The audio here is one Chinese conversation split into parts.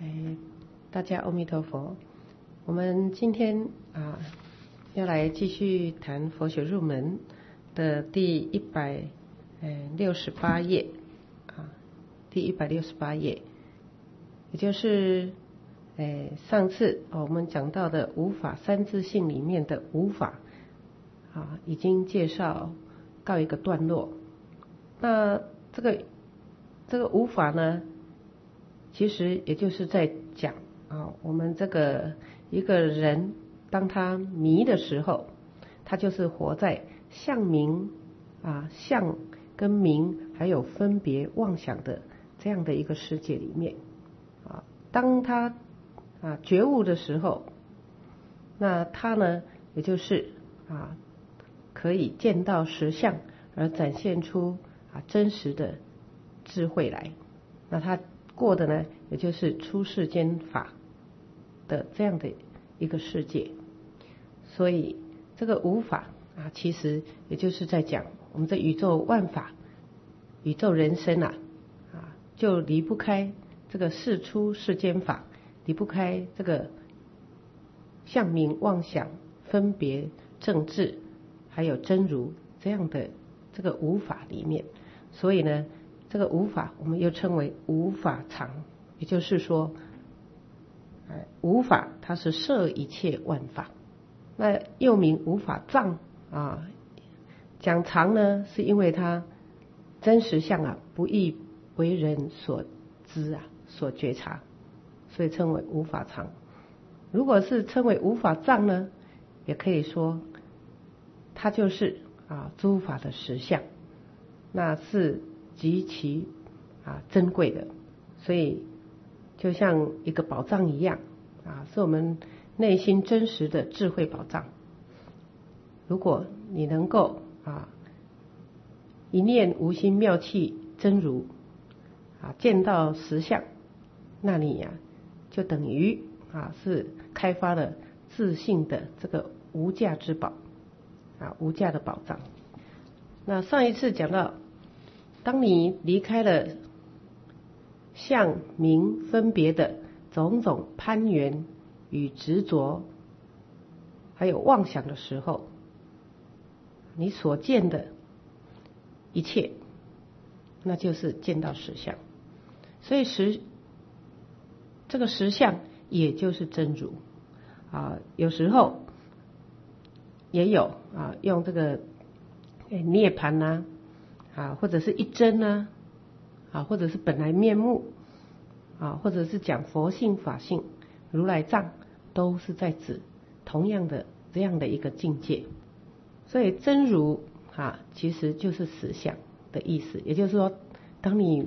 大家阿弥陀佛。我们今天要来继续谈佛学入门的第168页第168页，也就是上次我们讲到的无法三自性里面的无法已经介绍告一个段落。那这个无法呢，其实也就是在讲我们这个一个人当他迷的时候，他就是活在相名相跟名还有分别妄想的这样的一个世界里面当他觉悟的时候，那他呢也就是可以见到实相，而展现出真实的智慧来。那他过的呢，也就是出世间法的这样的一个世界。所以这个无法其实也就是在讲我们这宇宙万法、宇宙人生就离不开这个世出世间法，离不开这个相名妄想分别正智还有真如这样的这个无法里面。所以呢，这个无法我们又称为无法常，也就是说无法它是摄一切万法，那又名无法藏讲常呢，是因为它真实相不易为人所知所觉察，所以称为无法常。如果是称为无法藏呢，也可以说它就是诸法的实相，那是极其珍贵的。所以就像一个宝藏一样是我们内心真实的智慧宝藏。如果你能够一念无心妙气真如见到实相，那你就等于是开发了自性的这个无价之宝无价的宝藏。那上一次讲到，当你离开了相名分别的种种攀缘与执着还有妄想的时候，你所见的一切那就是见到实相。所以这个实相也就是真如有时候也有用这个涅槃或者是一真或者是本来面目或者是讲佛性法性如来藏，都是在指同样的这样的一个境界。所以真如其实就是实相的意思。也就是说，当你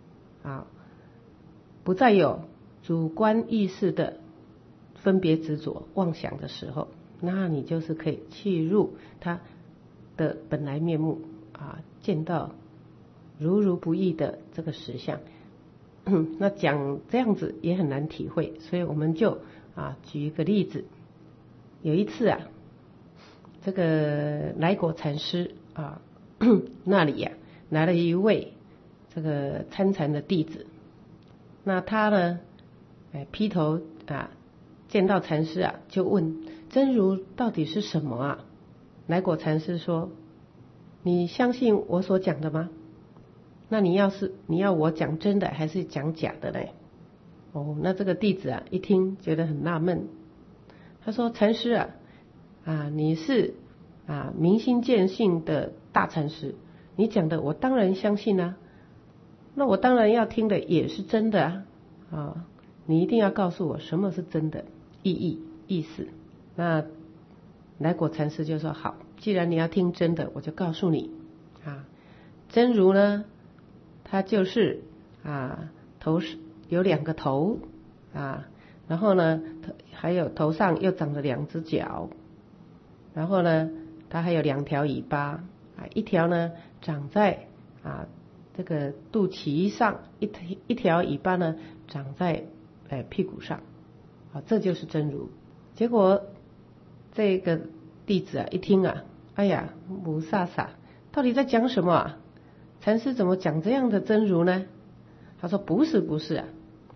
不再有主观意识的分别执着妄想的时候，那你就是可以契入它的本来面目见到如如不异的这个实相。那讲这样子也很难体会，所以我们就举一个例子。有一次这个来果禅师那里来了一位这个参禅的弟子。那他呢劈头见到禅师就问真如到底是什么来果禅师说，你相信我所讲的吗？那你要我讲真的还是讲假的呢？那这个弟子一听觉得很纳闷。他说，禅师你是明心见性的大禅师，你讲的我当然相信那我当然要听的也是真的你一定要告诉我什么是真的意思。那来果禅师就说，好，既然你要听真的，我就告诉你真如呢，它就是头有2个头然后呢还有头上又长了2只脚，然后呢它还有2条尾巴一条呢长在这个肚脐上，一条尾巴呢长在屁股上这就是真如。结果这个弟子一听哎呀，母萨萨到底在讲什么禅师怎么讲这样的真如呢？他说不是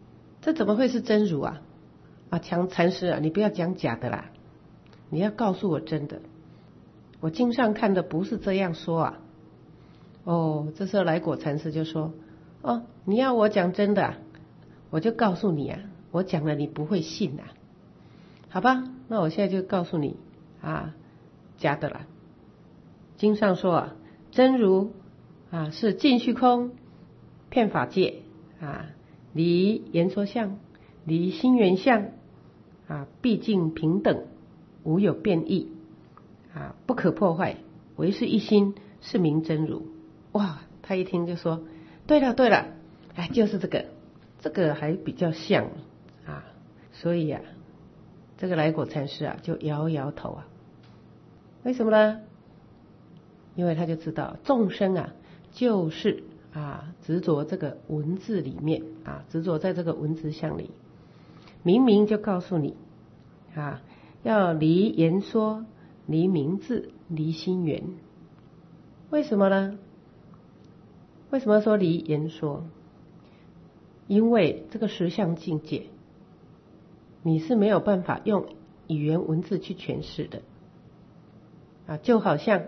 这怎么会是真如啊？禅师啊，你不要讲假的啦，你要告诉我真的。我经上看的不是这样说啊。这时候来果禅师就说，你要我讲真的啊，我就告诉你啊，我讲了你不会信啊。好吧，那我现在就告诉你假的啦。经上说啊，真如是尽虚空遍法界离言说相，离心缘相毕竟平等，无有变异不可破坏，唯是一心，是名真如。哇，他一听就说，对了，就是这个还比较像所以这个来果禅师就摇摇头为什么呢？因为他就知道众生就是执着这个文字里面执着在这个文字相里，明明就告诉你要离言说，离名字，离心缘。为什么呢？为什么说离言说？因为这个实相境界你是没有办法用语言文字去诠释的就好像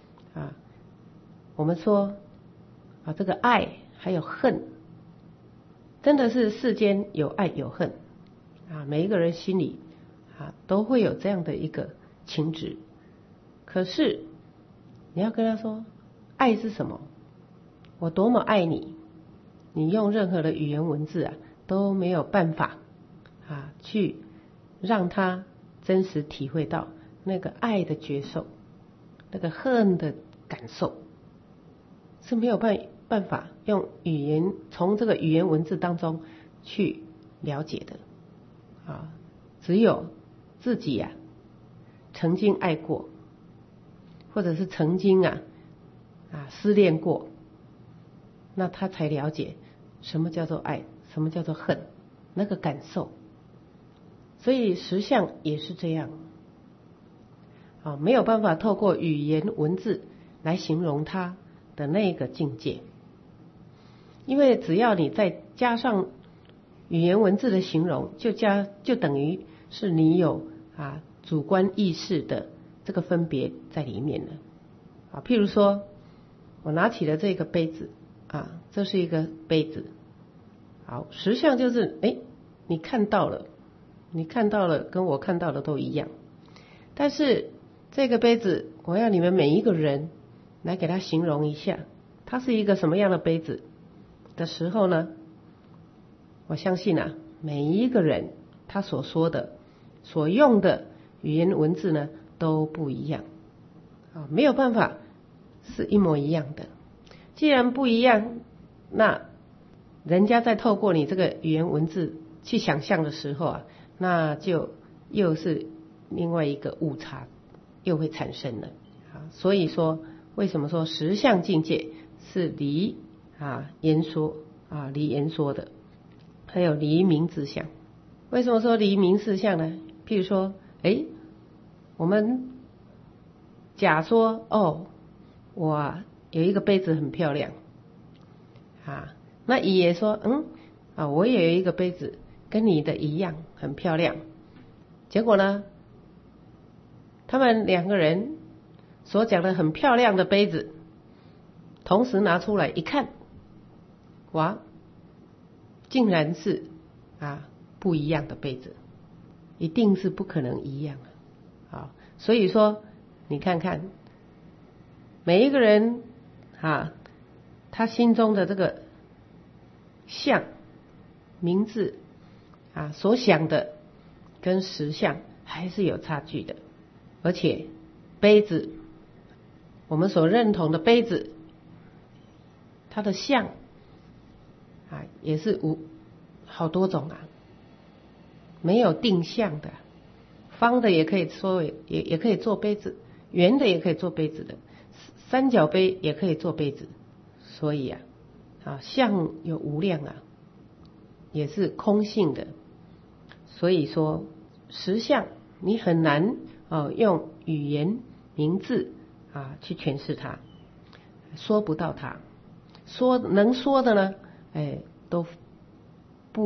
我们说这个爱还有恨，真的是世间有爱有恨每一个人心里都会有这样的一个情执。可是你要跟他说爱是什么，我多么爱你，你用任何的语言文字都没有办法去让他真实体会到那个爱的觉受，那个恨的感受，是没有办法用语言，从这个语言文字当中去了解的只有自己曾经爱过，或者是曾经失恋过，那他才了解什么叫做爱，什么叫做恨，那个感受。所以实相也是这样没有办法透过语言文字来形容它的那个境界。因为只要你再加上语言文字的形容，就等于是你有主观意识的这个分别在里面了譬如说我拿起了这个杯子这是一个杯子，好，实相就是你看到了跟我看到的都一样，但是这个杯子我要你们每一个人来给它形容一下它是一个什么样的杯子的时候呢，我相信每一个人他所说的所用的语言文字呢都不一样没有办法是一模一样的。既然不一样，那人家在透过你这个语言文字去想象的时候那就又是另外一个误差又会产生了所以说为什么说实相境界是离言说离言说的，还有离名字相。为什么说离名字相呢？譬如说我们假说我有一个杯子很漂亮那乙也说我也有一个杯子跟你的一样很漂亮。结果呢，他们两个人所讲的很漂亮的杯子同时拿出来一看，哇，竟然是不一样的杯子，一定是不可能一样所以说你看看每一个人他心中的这个相名字所想的跟实相还是有差距的。而且杯子，我们所认同的杯子，它的相也是好多种没有定相的，方的也可以说也可以做杯子，圆的也可以做杯子的，三角杯也可以做杯子。所以相有无量也是空性的。所以说实相你很难用语言名字去诠释它，说不到它，能说的呢都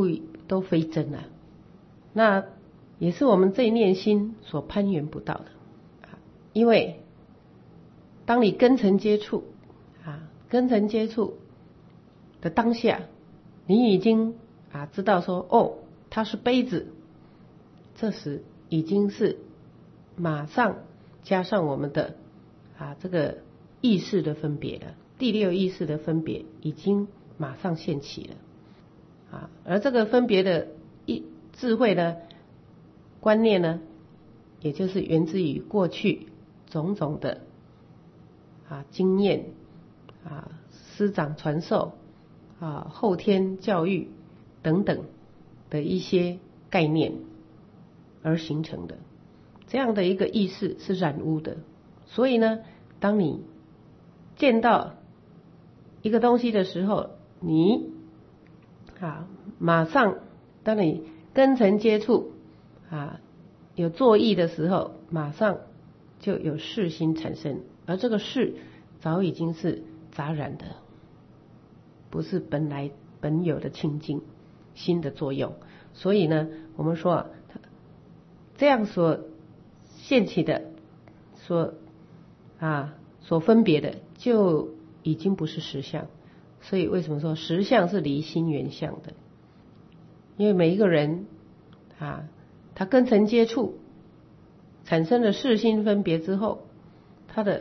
都非真啊。那也是我们这一念心所攀缘不到的因为当你根尘接触根尘接触的当下，你已经知道说它是杯子，这时已经是马上加上我们的这个意识的分别了，第六意识的分别已经马上现起了而这个分别的智慧呢，观念呢，也就是源自于过去种种的经验师长传授后天教育等等的一些概念而形成的，这样的一个意识是染污的。所以呢，当你见到一个东西的时候，你马上当你根尘接触有作意的时候，马上就有识心产生，而这个识早已经是杂染的，不是本有的清净心的作用。所以呢，我们说这样所现起的所分别的就已经不是实相。所以为什么说实相是离心缘相的？因为每一个人他根尘接触产生了识心分别之后，他的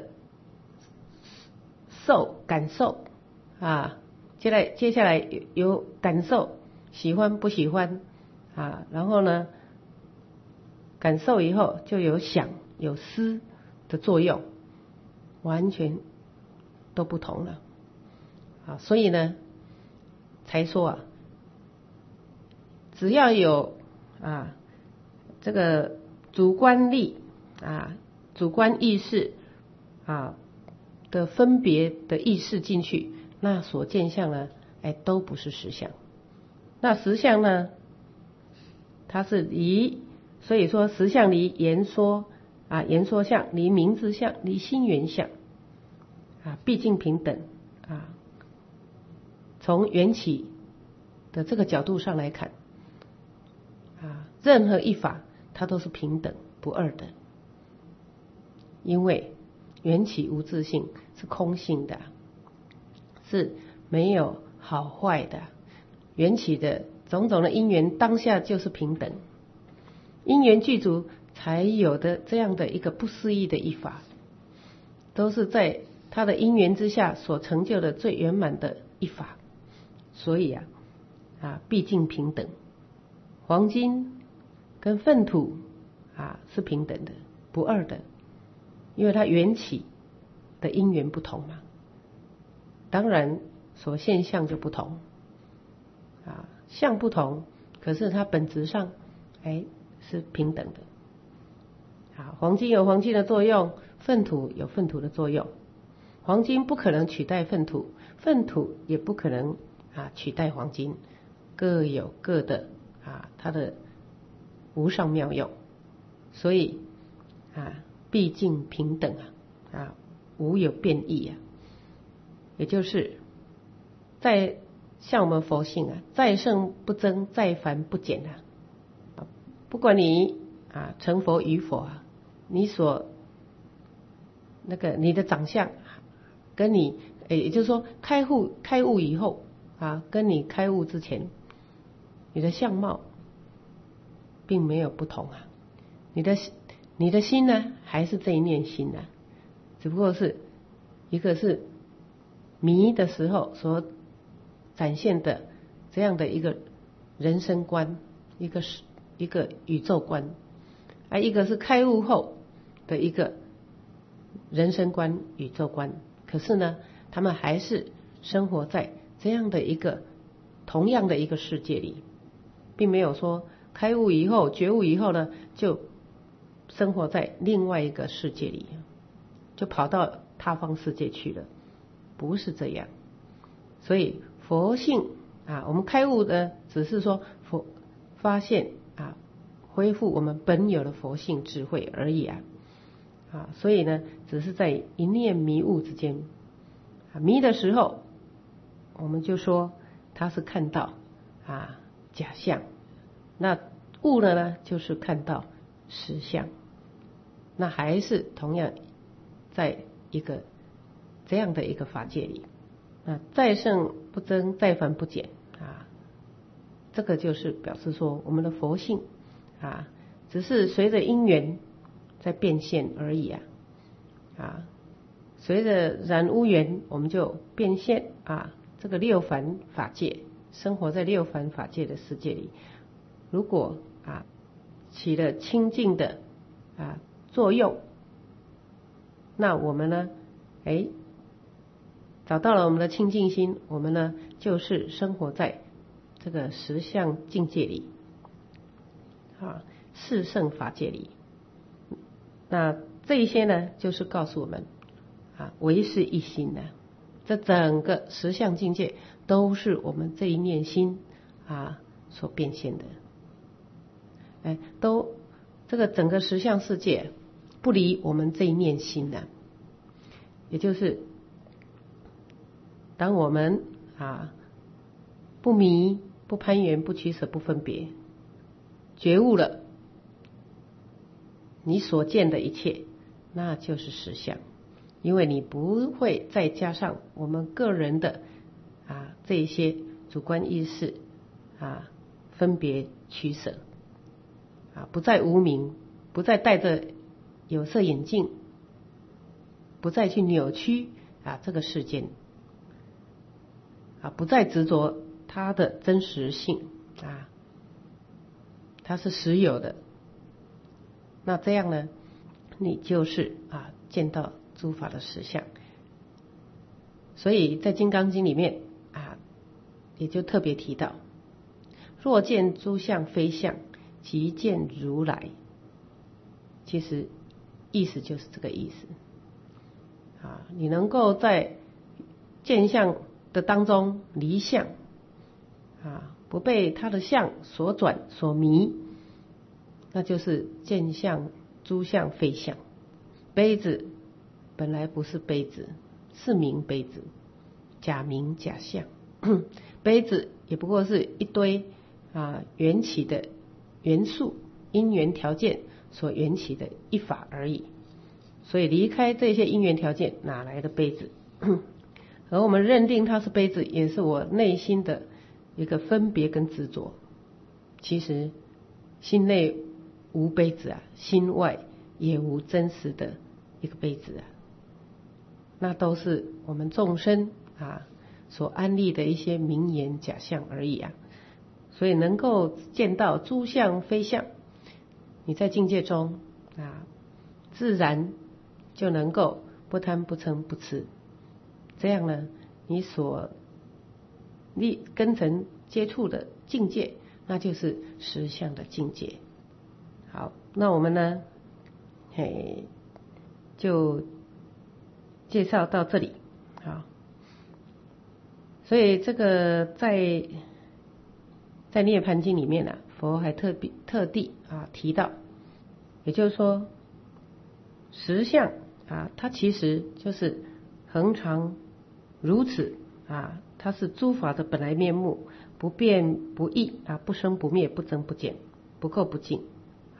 感受接下来有感受，喜欢不喜欢然后呢，感受以后就有想有思的作用，完全都不同了所以呢才说只要有这个主观力主观意识的分别的意识进去，那所见相呢都不是实相。那实相呢，它是离，所以说实相离言说言说相，离名字相，离心缘相毕竟平等从缘起的这个角度上来看任何一法它都是平等不二的，因为缘起无自性，是空性的，是没有好坏的。缘起的种种的因缘当下就是平等，因缘具足才有的这样的一个不思议的一法，都是在它的因缘之下所成就的最圆满的一法。所以毕竟平等，黄金跟粪土是平等的不二的，因为它缘起的因缘不同嘛，当然所现象就不同相不同，可是它本质上是平等的黄金有黄金的作用，粪土有粪土的作用，黄金不可能取代粪土，粪土也不可能取代黄金，各有各的它的无上妙用。所以毕竟平等无有变异也就是在像我们佛性再胜不增，再凡不减不管你成佛与否你所你的长相跟你也就是说开悟以后跟你开悟之前你的相貌并没有不同你的心呢还是这一念心只不过是一个是迷的时候所展现的这样的一个人生观，一个宇宙观一个是开悟后的一个人生观宇宙观。可是呢他们还是生活在这样的一个同样的一个世界里，并没有说开悟以后觉悟以后呢就生活在另外一个世界里，就跑到他方世界去了，不是这样。所以佛性我们开悟的只是说发现恢复我们本有的佛性智慧而已所以呢只是在一念迷悟之间迷的时候我们就说他是看到假象那悟了呢，就是看到实相。那还是同样在一个这样的一个法界里，再胜不增，再凡不减啊，这个就是表示说我们的佛性啊，只是随着因缘在变现而已随着染污缘，我们就变现这个六凡法界，生活在六凡法界的世界里，如果起了清净的作用，那我们呢找到了我们的清净心，我们呢就是生活在这个实相境界里四圣法界里。那这一些呢，就是告诉我们唯是一心的，这整个实相境界都是我们这一念心所变现的。都这个整个实相世界不离我们这一念心的，也就是当我们不迷、不攀缘、不取舍、不分别，觉悟了你所见的一切，那就是实相。因为你不会再加上我们个人的这一些主观意识分别取舍不再无明，不再戴着有色眼镜，不再去扭曲这个世间不再执着它的真实性它是实有的。那这样呢，你就是见到诸法的实相。所以在《金刚经》里面也就特别提到，若见诸相非相，即见如来。其实意思就是这个意思你能够在见相的当中离相不被他的相所转所迷，那就是见相诸相非相。杯子本来不是杯子，是名杯子，假名假相杯子也不过是一堆缘起的元素，因缘条件所缘起的一法而已。所以离开这些因缘条件，哪来的杯子而我们认定它是杯子，也是我内心的一个分别跟执着。其实心内无杯子心外也无真实的一个杯子那都是我们众生所安立的一些名言假象而已所以能够见到诸相非相，你在境界中自然就能够不贪不嗔不痴。这样呢，你所跟尘接触的境界，那就是实相的境界。好，那我们呢就介绍到这里。好，所以这个在涅槃经里面佛还特地提到，也就是说实相它其实就是恒常如此它是诸法的本来面目，不变不异不生不灭，不增不减，不垢不净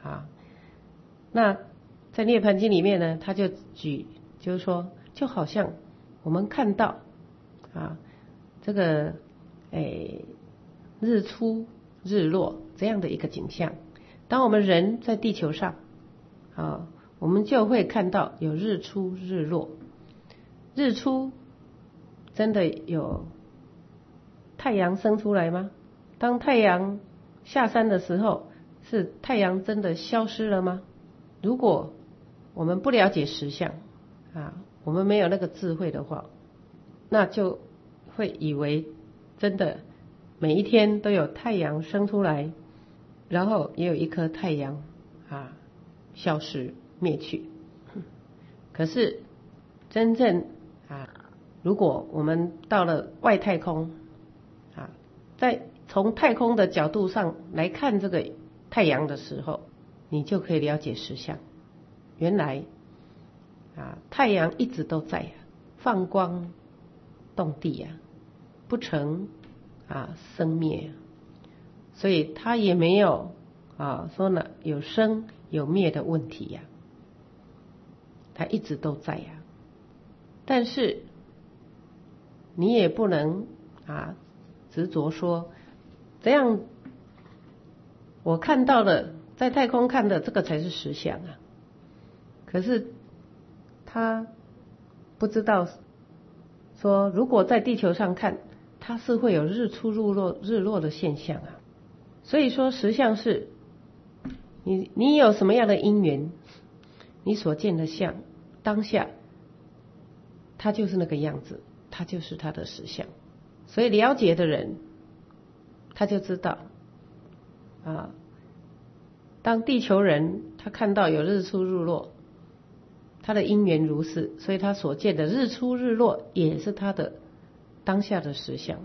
那在涅槃经里面呢，他就举，就是说就好像我们看到这个日出日落这样的一个景象。当我们人在地球上我们就会看到有日出日落。日出真的有太阳生出来吗？当太阳下山的时候，是太阳真的消失了吗？如果我们不了解实相我们没有那个智慧的话，那就会以为真的每一天都有太阳生出来，然后也有一颗太阳消失灭去。可是真正如果我们到了外太空在从太空的角度上来看这个太阳的时候，你就可以了解实相。原来太阳一直都在放光动地不成生灭所以他也没有说呢有生有灭的问题呀，他一直都在呀。但是你也不能执着说这样我看到的在太空看的这个才是实相啊，可是他不知道说如果在地球上看，它是会有日出日落的现象啊。所以说实相是你有什么样的因缘，你所见的相当下它就是那个样子，它就是它的实相。所以了解的人他就知道当地球人他看到有日出日落，他的因缘如是，所以他所见的日出日落也是他的当下的实相。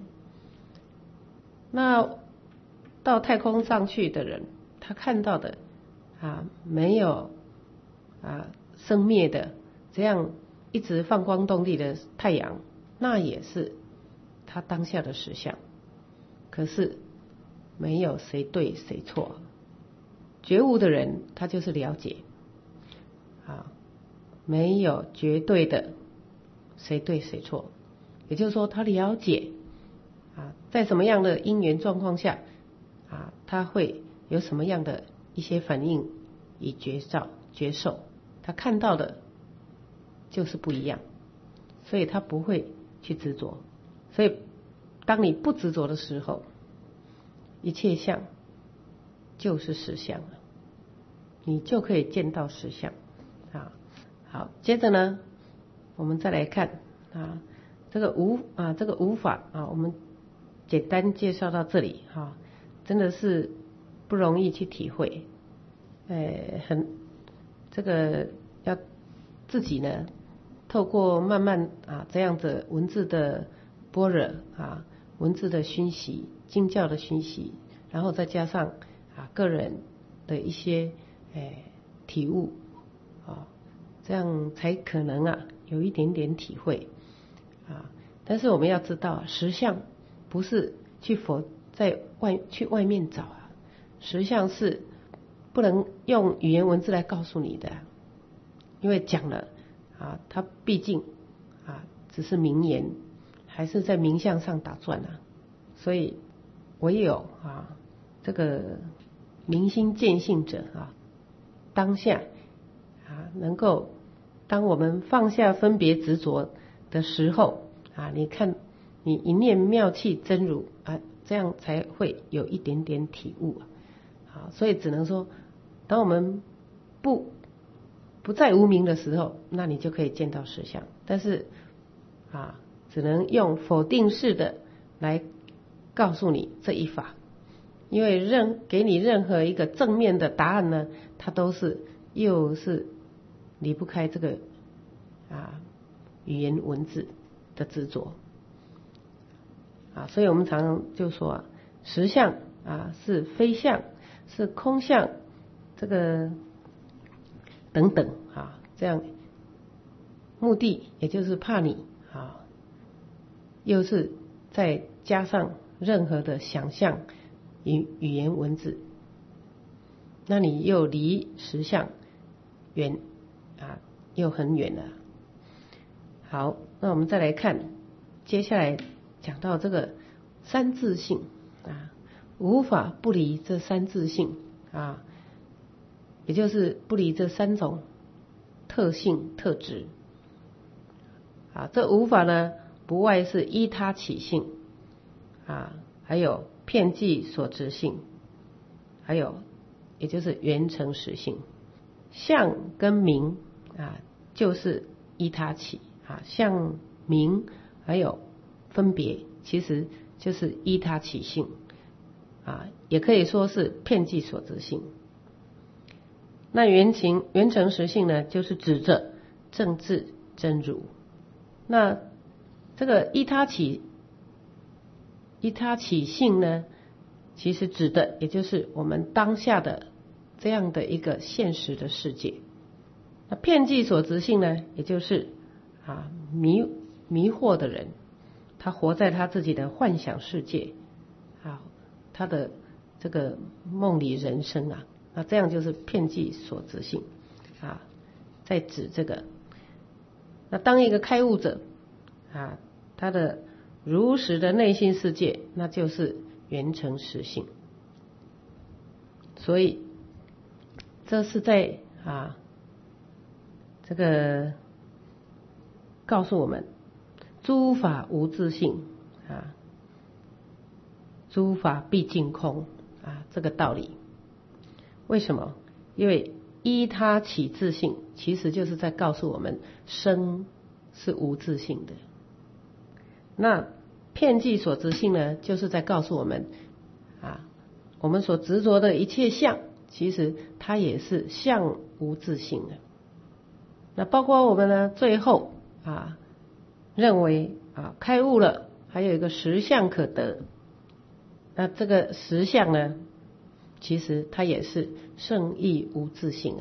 那到太空上去的人，他看到的没有生灭的这样一直放光动地的太阳，那也是他当下的实相。可是没有谁对谁错，觉悟的人他就是了解没有绝对的谁对谁错，也就是说他了解在什么样的因缘状况下他会有什么样的一些反应与觉受，他看到的就是不一样，所以他不会去执着。所以当你不执着的时候，一切相就是实相了，你就可以见到实相好，接着呢我们再来看这个无法我们简单介绍到这里真的是不容易去体会，这个要自己呢透过慢慢这样子文字的般若文字的熏习，经教的熏习，然后再加上个人的一些体悟这样才可能有一点点体会但是我们要知道实相不是去外面找实相是不能用语言文字来告诉你的，因为讲了它毕竟只是名言，还是在名相上打转所以唯有这个明心见性者当下能够当我们放下分别执着的时候你看你一念妙气真如这样才会有一点点体悟所以只能说当我们不再无明的时候，那你就可以见到实相。但是只能用否定式的来告诉你这一法，因为给你任何一个正面的答案呢，它都又是离不开这个语言文字的执着所以我们常常就说实相是非相，是空相，这个等等这样目的也就是怕你又是再加上任何的想象与语言文字，那你又离实相远又很远了。好，那我们再来看接下来讲到这个三自性无法不离这三自性也就是不离这三种特性特质这无法呢不外是依他起性还有遍计所执性，还有也就是缘成实性。相跟名就是依他起相名还有分别其实就是依他起性也可以说是遍计所执性。那缘成实性呢，就是指着正智真如。那这个依他起性呢，其实指的也就是我们当下的这样的一个现实的世界。那遍计所执性呢，也就是迷惑的人，他活在他自己的幻想世界他的这个梦里人生啊，那这样就是遍计所执性啊，在指这个。那当一个开悟者啊，他的如实的内心世界，那就是圆成实性。所以这是在这个告诉我们，诸法无自性啊，诸法毕竟空啊，这个道理。为什么？因为依他起自性，其实就是在告诉我们，生是无自性的。那遍计所执性呢，就是在告诉我们我们所执着的一切相，其实它也是相无自性的。那包括我们呢，最后认为开悟了，还有一个实相可得。那这个实相呢，其实它也是圣义无自性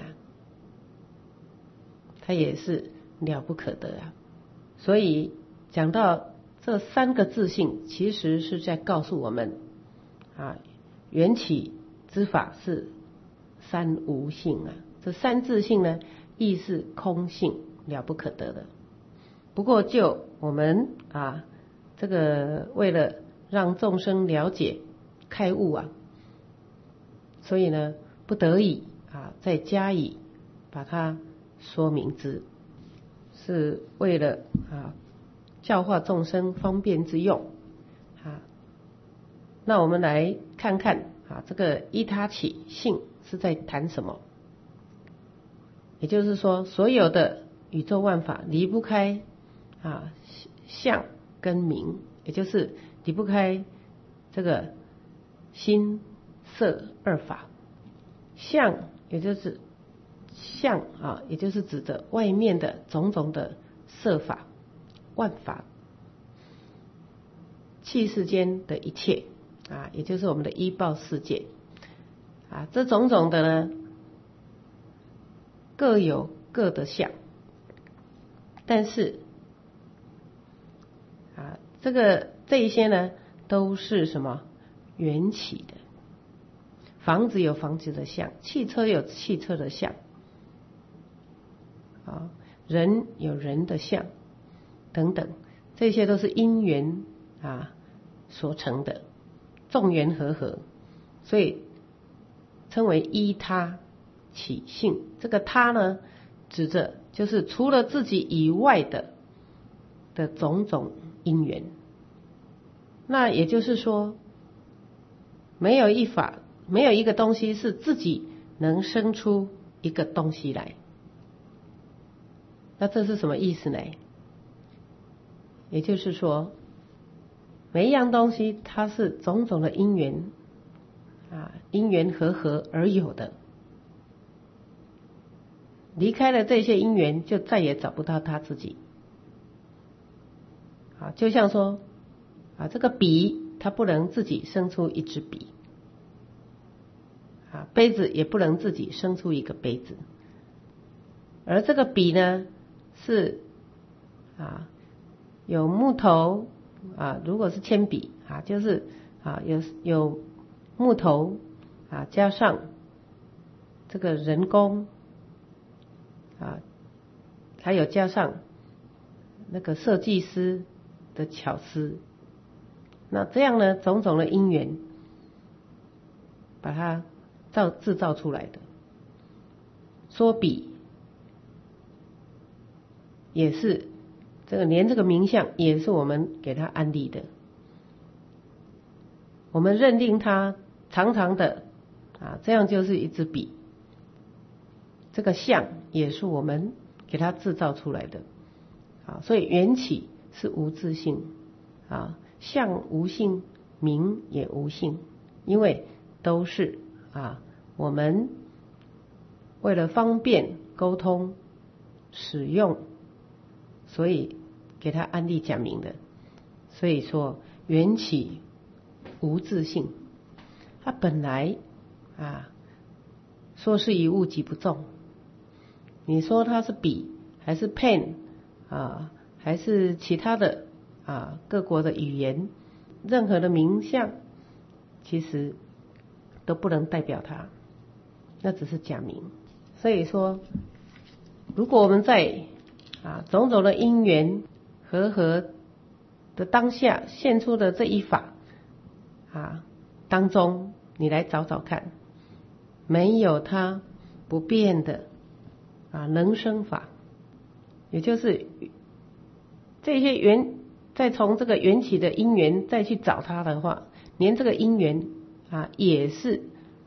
它也是了不可得所以讲到这三个自性，其实是在告诉我们缘起之法是三无性这三自性呢，亦是空性，了不可得的。不过就我们这个为了让众生了解开悟所以呢不得已再加以把它说明之，是为了教化众生方便之用那我们来看看这个依他起性是在谈什么。也就是说，所有的宇宙万法离不开相跟名，也就是离不开这个心色二法。相也就是相也就是指着外面的种种的色法、万法、气世间的一切也就是我们的依报世界这种种的呢，各有各的相，但是这一些呢，都是什么？缘起的。房子有房子的相，汽车有汽车的相人有人的相等等，这些都是因缘所成的，众缘和合，所以称为依他起性。这个他呢，指着就是除了自己以外的种种因缘。那也就是说，没有一法，没有一个东西是自己能生出一个东西来。那这是什么意思呢？也就是说，每一样东西它是种种的因缘因缘和合而有的，离开了这些因缘，就再也找不到他自己就像说这个笔它不能自己生出一支笔杯子也不能自己生出一个杯子，而这个笔呢是有木头如果是铅笔就是有木头加上这个人工还有加上那个设计师的巧思，那这样呢种种的因缘把它制造出来的。说笔也是连这个名相也是我们给它安立的，我们认定它长长的这样就是一支笔，这个相也是我们给它制造出来的所以缘起是无自性相无性，名也无性，因为都是我们为了方便沟通使用，所以给它安立假名的。所以说缘起无自性，它本来说是一物即不中。你说它是笔还是 pen 还是其他的各国的语言，任何的名相，其实都不能代表它，那只是假名。所以说，如果我们在种种的因缘和的当下现出的这一法当中，你来找找看，没有它不变的能生法，也就是这些缘，再从这个缘起的因缘再去找它的话，连这个因缘也是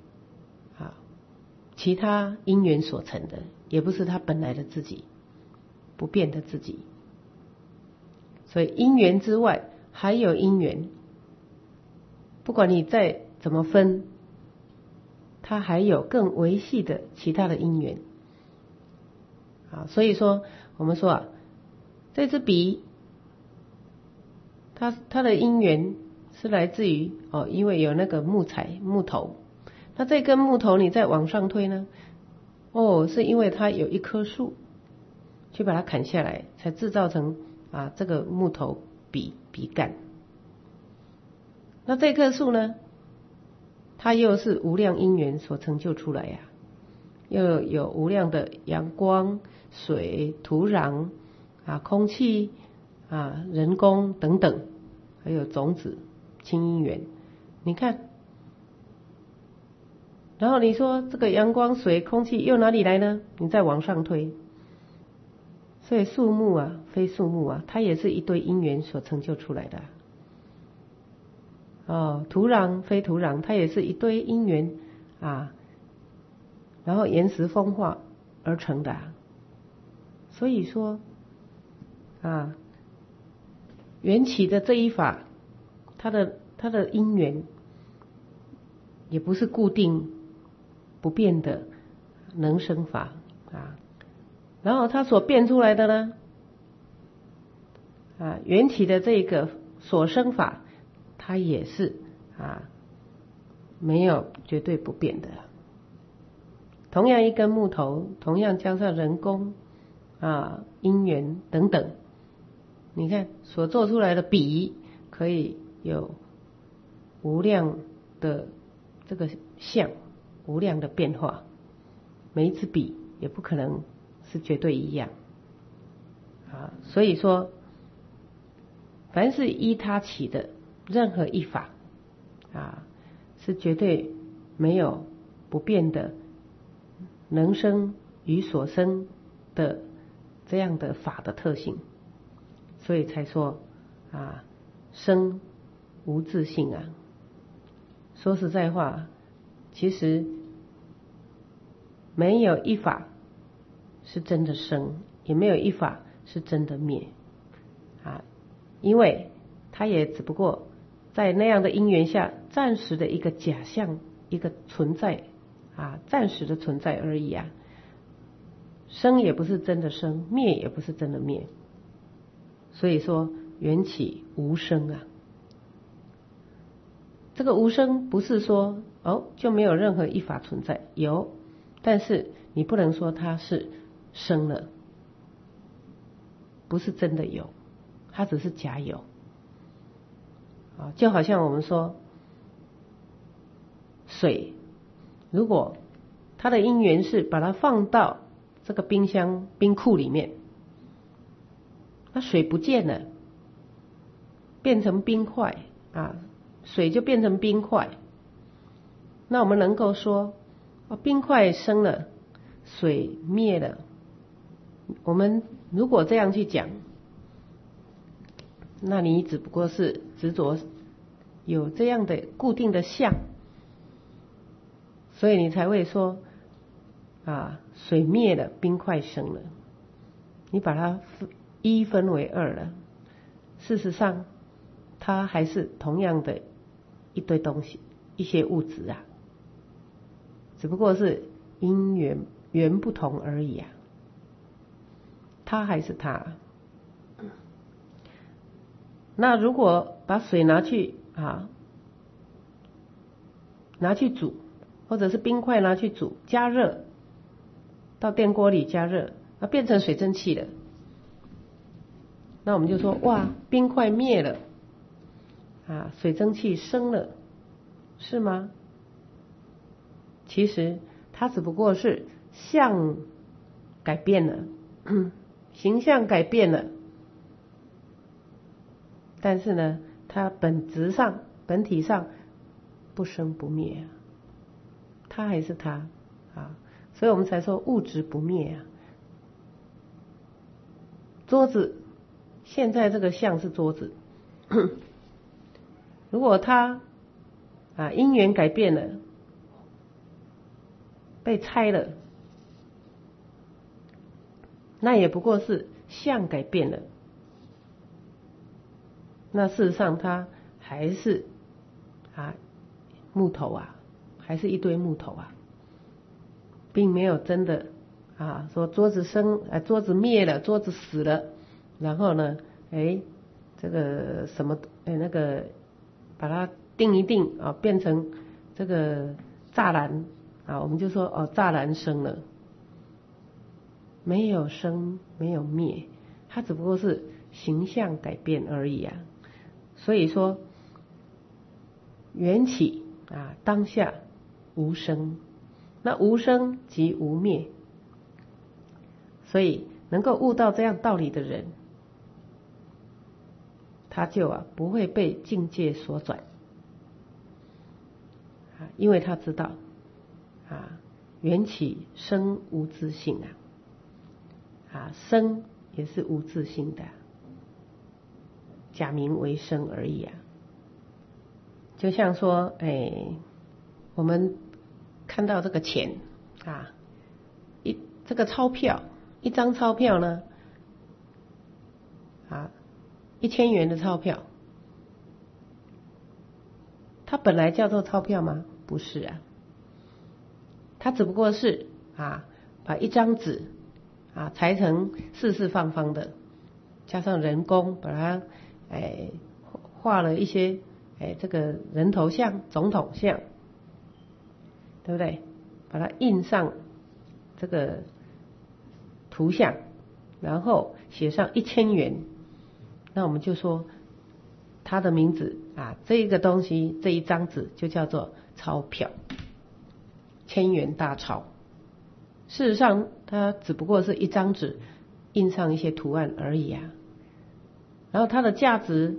其他因缘所成的，也不是它本来的自己，不变的自己。所以因缘之外还有因缘，不管你再怎么分，它还有更维系的其他的因缘。所以说我们说这支笔它的因缘是来自于因为有那个木头，那这根木头你再往上推呢，是因为它有一棵树去把它砍下来，才制造成这个木头笔杆。那这棵树呢，它又是无量因缘所成就出来又有无量的阳光、水、土壤空气人工等等，还有种子、清因缘。你看，然后你说这个阳光、水、空气又哪里来呢？你再往上推，所以树木非树木它也是一堆因缘所成就出来的。土壤非土壤，它也是一堆因缘然后岩石风化而成的。所以说缘起的这一法，它的因缘也不是固定不变的能生法然后它所变出来的呢缘起的这个所生法，它也是没有绝对不变的。同样一根木头，同样加上人工因缘等等，你看所做出来的笔可以有无量的这个相，无量的变化，每一支笔也不可能是绝对一样所以说凡是依他起的任何一法是绝对没有不变的能生与所生的这样的法的特性，所以才说生无自性说实在话，其实没有一法是真的生，也没有一法是真的灭因为它也只不过在那样的因缘下暂时的一个假象，一个存在暂时的存在而已生也不是真的生，灭也不是真的灭。所以说缘起无生这个无生不是说就没有任何一法存在，有，但是你不能说它是生了，不是真的有，它只是假有就好像我们说水，如果它的因缘是把它放到这个冰箱冰库里面，那水不见了，变成冰块水就变成冰块，那我们能够说冰块生了，水灭了。我们如果这样去讲，那你只不过是执着有这样的固定的相，所以你才会说水灭了，冰块生了，你把它一分为二了。事实上它还是同样的一堆东西，一些物质只不过是因缘不同而已它还是它。那如果把水拿去煮，或者是冰块拿去煮，加热到电锅里加热，变成水蒸气了，那我们就说哇，冰块灭了水蒸气生了，是吗？ 其实它只不过是相改变了，形象改变了，但是呢，它本质上、本体上不生不灭，它还是它啊，所以我们才说物质不灭啊。桌子，现在这个像是桌子，如果它因缘改变了，被拆了，那也不过是相改变了，那事实上它还是木头啊，还是一堆木头啊，并没有真的说桌子灭了，桌子死了，然后呢，这个什么那个把它定一定变成这个栅栏我们就说栅栏生了，没有生没有灭，它只不过是形象改变而已啊。所以说缘起当下无生，那无生即无灭，所以能够悟到这样道理的人，他就不会被境界所转因为他知道缘起生无自性生也是无自性的，假名为生而已就像说我们看到这个钱这个钞票，一张钞票呢1000元的钞票，它本来叫做钞票吗？不是它只不过是把一张纸裁成四四方方的，加上人工把它画了一些这个人头像、总统像，对不对？把它印上这个图像，然后写上1000元，那我们就说它的名字这个东西，这一张纸就叫做钞票，1000元大钞。事实上它只不过是一张纸印上一些图案而已然后它的价值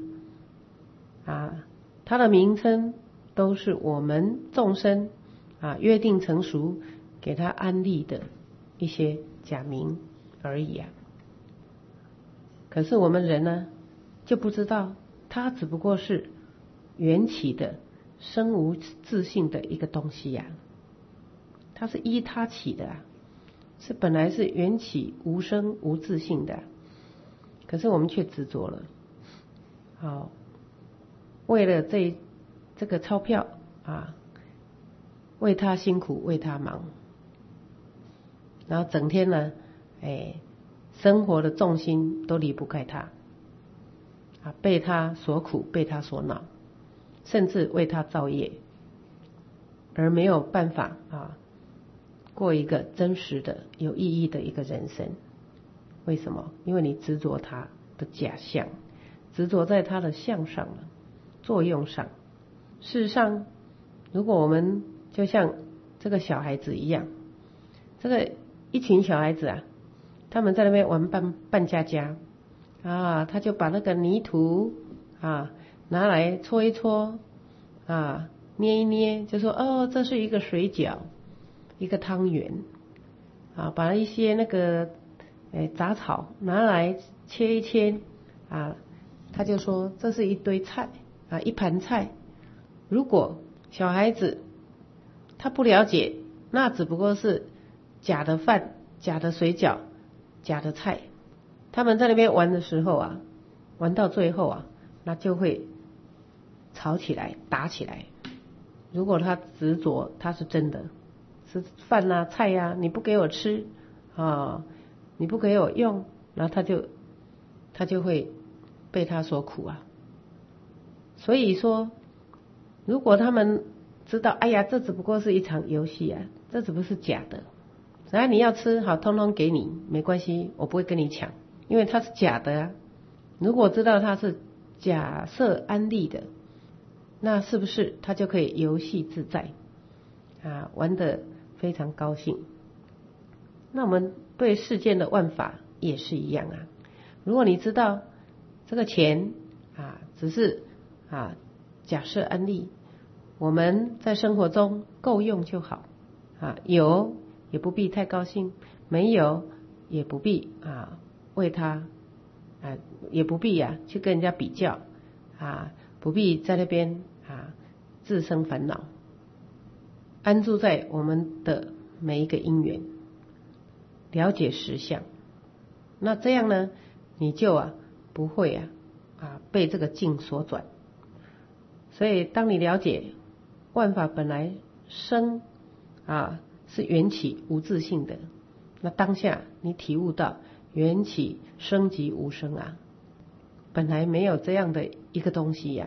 它的名称都是我们众生约定成熟给它安立的一些假名而已可是我们人呢就不知道，它只不过是缘起的生无自性的一个东西它是依他起的是本来是缘起无生无自性的，可是我们却执着了为了这个钞票为他辛苦为他忙，然后整天呢生活的重心都离不开他被他所苦被他所恼，甚至为他造业，而没有办法过一个真实的有意义的一个人生。为什么？因为你执着他的假象，执着在他的相上了，作用上。事实上如果我们就像这个小孩子一样，这个一群小孩子他们在那边玩扮家家他就把那个泥土拿来搓一搓捏一捏，就说这是一个水饺一个汤圆把一些那个杂草拿来切一切他就说这是一堆菜一盘菜。如果小孩子他不了解，那只不过是假的饭、假的水饺、假的菜。他们在那边玩的时候玩到最后那就会吵起来打起来。如果他执着他是真的是饭菜你不给我吃你不给我用，然后他就会被他所苦所以说如果他们知道这只不过是一场游戏这只不过是假的，然后你要吃好通通给你，没关系，我不会跟你抢，因为它是假的如果知道它是假设安立的，那是不是他就可以游戏自在玩得非常高兴。那我们对世间的万法也是一样啊。如果你知道这个钱只是假设案例，我们在生活中够用就好有也不必太高兴，没有也不必为他也不必去跟人家比较不必在那边自生烦恼，安住在我们的每一个因缘，了解实相。那这样呢，你就不会被这个境所转。所以当你了解万法本来生是缘起无自性的，那当下你体悟到缘起生即无生本来没有这样的一个东西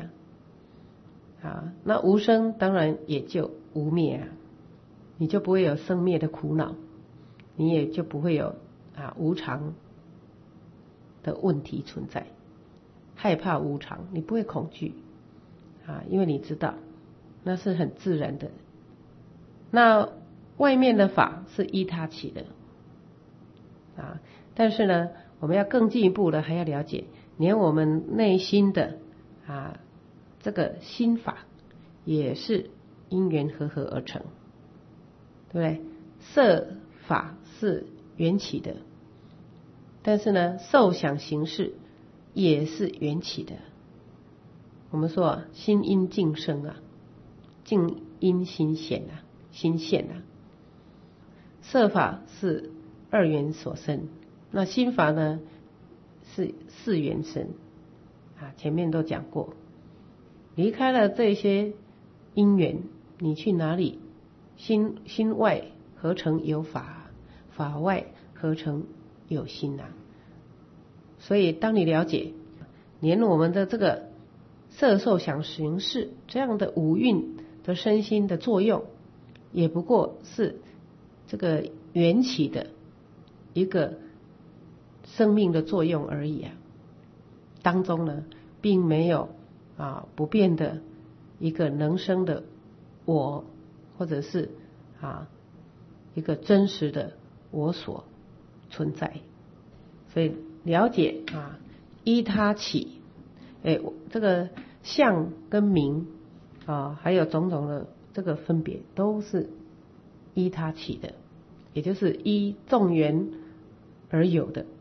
那无生当然也就无灭你就不会有生灭的苦恼，你也就不会有无常的问题存在，害怕无常，你不会恐惧因为你知道那是很自然的。那外面的法是依他起的但是呢，我们要更进一步的还要了解，连我们内心的这个心法也是因缘和合而成，对不对？色法是缘起的，但是呢，受想行识也是缘起的。我们说心因境生境因心显心现色法是二缘所生，那心法呢是四缘生前面都讲过。离开了这些因缘，你去哪里？心外何成有法，法外何成有心所以当你了解连我们的这个色受想行识这样的五蕴的身心的作用，也不过是这个缘起的一个生命的作用而已当中呢并没有不变的一个能生的我，或者是一个真实的我所存在。所以了解依他起这个相跟名还有种种的这个分别都是依他起的，也就是依众缘而有的